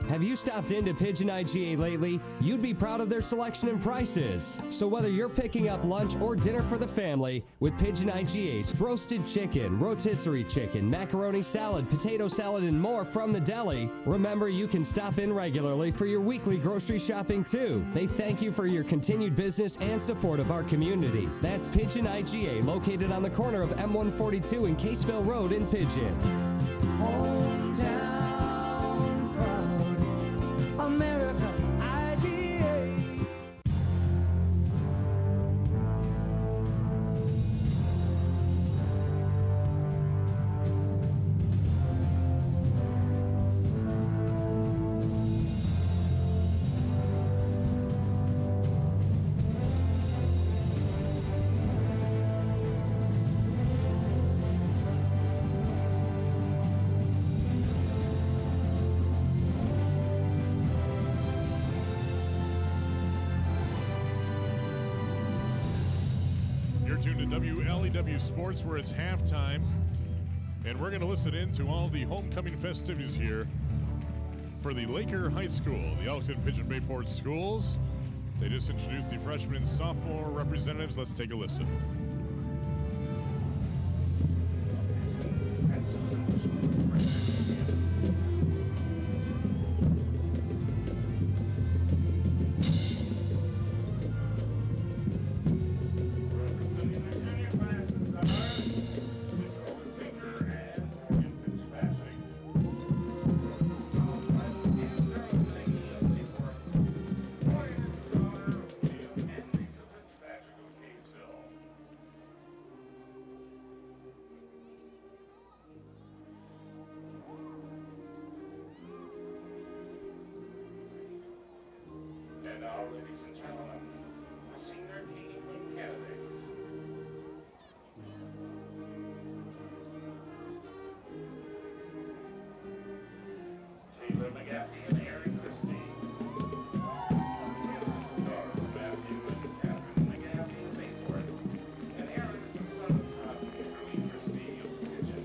Have you stopped into Pigeon IGA lately? You'd be proud of their selection and prices. So whether you're picking up lunch or dinner for the family, with Pigeon IGA's roasted chicken, rotisserie chicken, macaroni salad, potato salad, and more from the deli, remember you can stop in regularly for your weekly grocery shopping too. They thank you for your continued business and support of our community. That's Pigeon IGA, located on the corner of M142 and Caseville Road in Pigeon. Hometown proud, America IGA. WLEW Sports, where it's halftime, and we're going to listen in to all the homecoming festivities here for the Laker High School, the Elkton Pigeon Bayport schools. They just introduced the freshman and sophomore representatives. Let's take a listen. And now, ladies and gentlemen, the senior King Queen candidates. Taylor McGaffey and Aaron Christie. Matthew and Catherine McGaffey of Bayport. And Aaron is the son of Todd and Hermie Christie of Pigeon.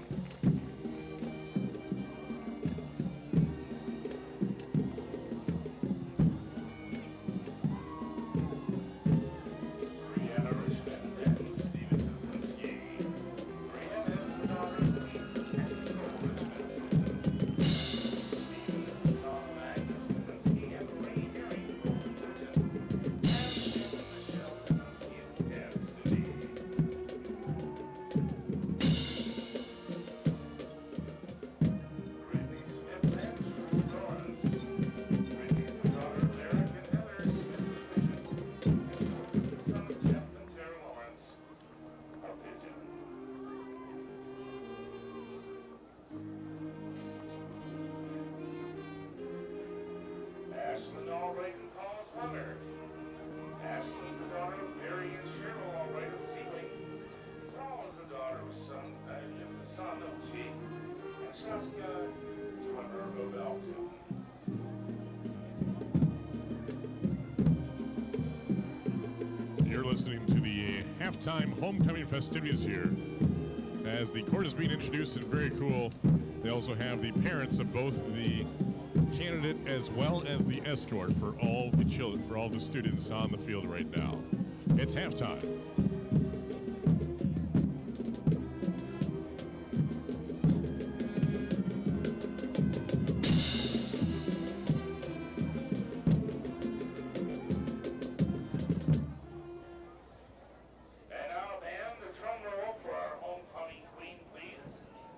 Ashlyn Albright and Paul Hunter. Ashlyn's the daughter of Barry and Cheryl Albright of Sealing. Paul is the daughter of is the son of Jake and Shaska Hunter of Elkton. You're listening to the halftime homecoming festivities here. As the court is being introduced, and very cool, they also have the parents of both the candidate as well as the escort for all the children, for all the students on the field right now. It's halftime. And now, band, the drum roll for our homecoming queen, please.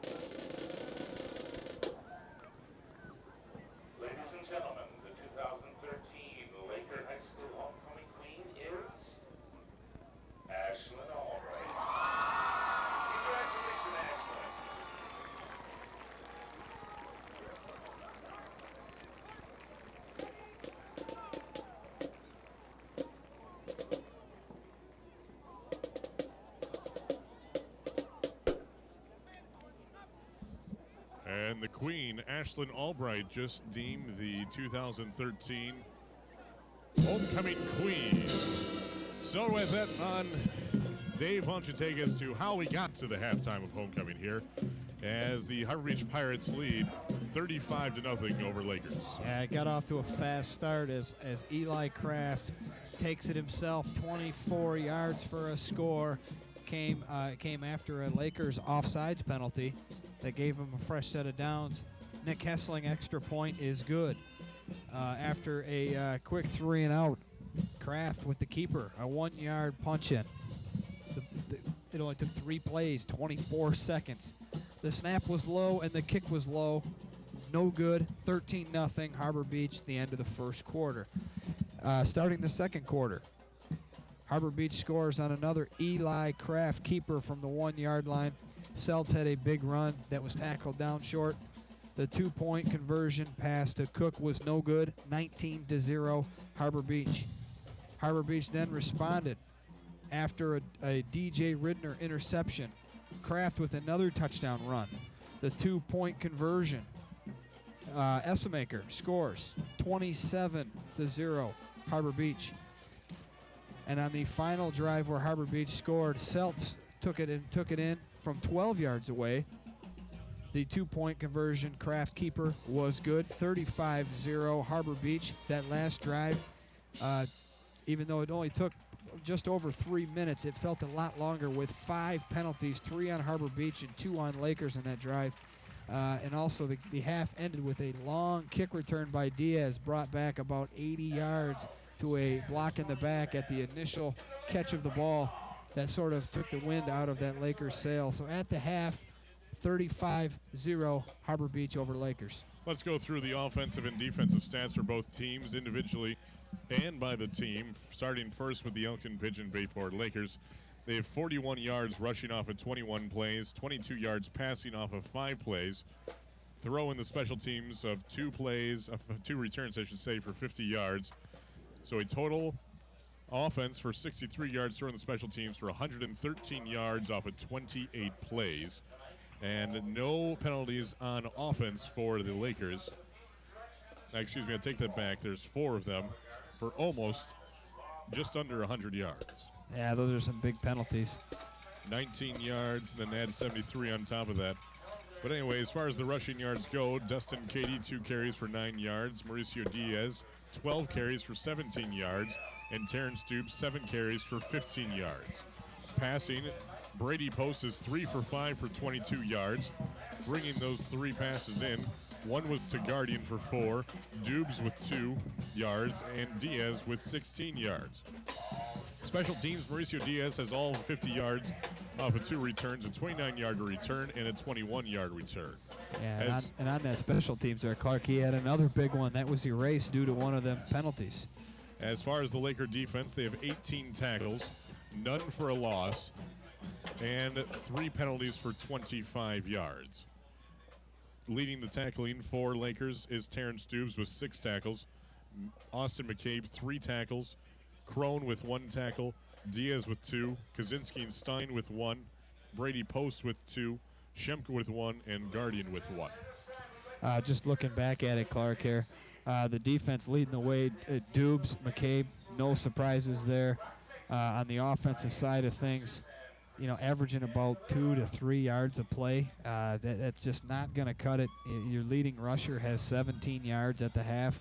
Ladies and gentlemen, the 2013 Laker High School homecoming queen is Ashlyn Albright. Congratulations, Ashlyn. And the queen, Ashlyn Albright, just deemed the 2013 homecoming queen. So with that on Dave, why don't you take us to how we got to the halftime of homecoming here as the Harbor Beach Pirates lead 35-0 over Lakers. Yeah, it got off to a fast start as Eli Kraft takes it himself, 24 yards for a score. Came after a Lakers offsides penalty that gave him a fresh set of downs. Nick Hessling extra point is good. After a quick 3-and-out, Kraft with the keeper, a 1-yard punch-in. It only took 3 plays, 24 seconds. The snap was low and the kick was low. No good, 13-0 Harbor Beach at the end of the first quarter. Starting the second quarter, Harbor Beach scores on another Eli Kraft keeper from the 1-yard line. Seltz had a big run that was tackled down short. The 2-point conversion pass to Cook was no good, 19-0 Harbor Beach. Harbor Beach then responded after a DJ Ridner interception. Kraft with another touchdown run. The 2-point conversion. Essemaker scores 27-0 Harbor Beach. And on the final drive where Harbor Beach scored, Seltz took it in from 12 yards away. The 2-point conversion, Kraft keeper, was good. 35-0 Harbor Beach. That last drive, even though it only took just over 3 minutes, it felt a lot longer with 5 penalties, 3 on Harbor Beach and 2 on Lakers in that drive. And also the half ended with a long kick return by Diaz, brought back about 80 yards to a block in the back at the initial catch of the ball. That sort of took the wind out of that Lakers sail. So at the half, 35-0 Harbor Beach over Lakers. Let's go through the offensive and defensive stats for both teams individually and by the team. Starting first with the Elkton Pigeon Bayport Lakers. They have 41 yards rushing off of 21 plays, 22 yards passing off of 5 plays. Throw in the special teams of 2 returns, I should say, for 50 yards. So a total offense for 63 yards throwing the special teams for 113 yards off of 28 plays. And no penalties on offense for the Lakers. Excuse me, I take that back. There's 4 of them for almost just under 100 yards. Yeah, those are some big penalties. 19 yards, and then add 73 on top of that. But anyway, as far as the rushing yards go, Dustin Cady, 2 carries for 9 yards. Mauricio Diaz, 12 carries for 17 yards. And Terrence Stoops, 7 carries for 15 yards. Passing, Brady Post is 3 for 5 for 22 yards. Bringing those 3 passes in. One was to Guardian for 4, Dubes with 2 yards, and Diaz with 16 yards. Special teams, Mauricio Diaz has all 50 yards off of 2 returns, a 29-yard return and a 21-yard return. Yeah, and on that special teams there, Clark, he had another big one. That was erased due to one of them penalties. As far as the Laker defense, they have 18 tackles, none for a loss, and 3 penalties for 25 yards. Leading the tackling for Lakers is Terrence Dubes with 6 tackles, Austin McCabe 3 tackles, Crone with 1 tackle, Diaz with 2, Kaczynski and Stein with 1, Brady Post with 2, Shemka with 1, and Guardian with 1. Just looking back at it, Clark, here, the defense leading the way, Dubes, McCabe, no surprises there. On the offensive side of things, averaging about 2 to 3 yards a play. That's just not going to cut it. Your leading rusher has 17 yards at the half.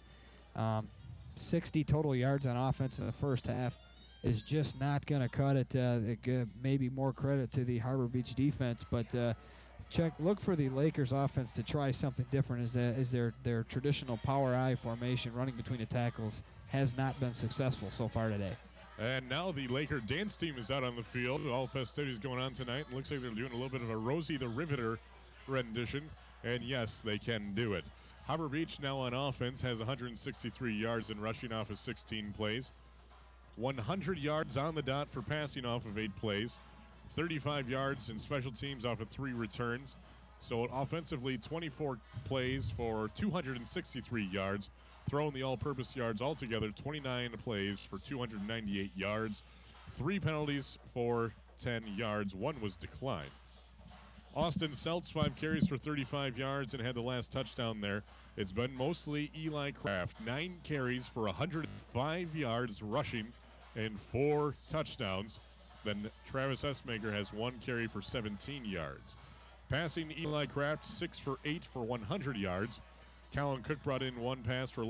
60 total yards on offense in the first half is just not going to cut it. Maybe more credit to the Harbor Beach defense, but look for the Lakers offense to try something different. As their traditional power I formation running between the tackles has not been successful so far today. And now the Laker dance team is out on the field. All festivities going on tonight. It looks like they're doing a little bit of a Rosie the Riveter rendition. And yes, they can do it. Harbor Beach now on offense has 163 yards in rushing off of 16 plays. 100 yards on the dot for passing off of 8 plays. 35 yards in special teams off of 3 returns. So offensively, 24 plays for 263 yards. Throwing the all-purpose yards altogether, 29 plays for 298 yards. 3 penalties for 10 yards. 1 was declined. Austin Seltz, 5 carries for 35 yards and had the last touchdown there. It's been mostly Eli Kraft. 9 carries for 105 yards rushing and 4 touchdowns. Then Travis Essmaker has 1 carry for 17 yards. Passing, Eli Kraft 6 for 8 for 100 yards. Colin Cook brought in 1 pass for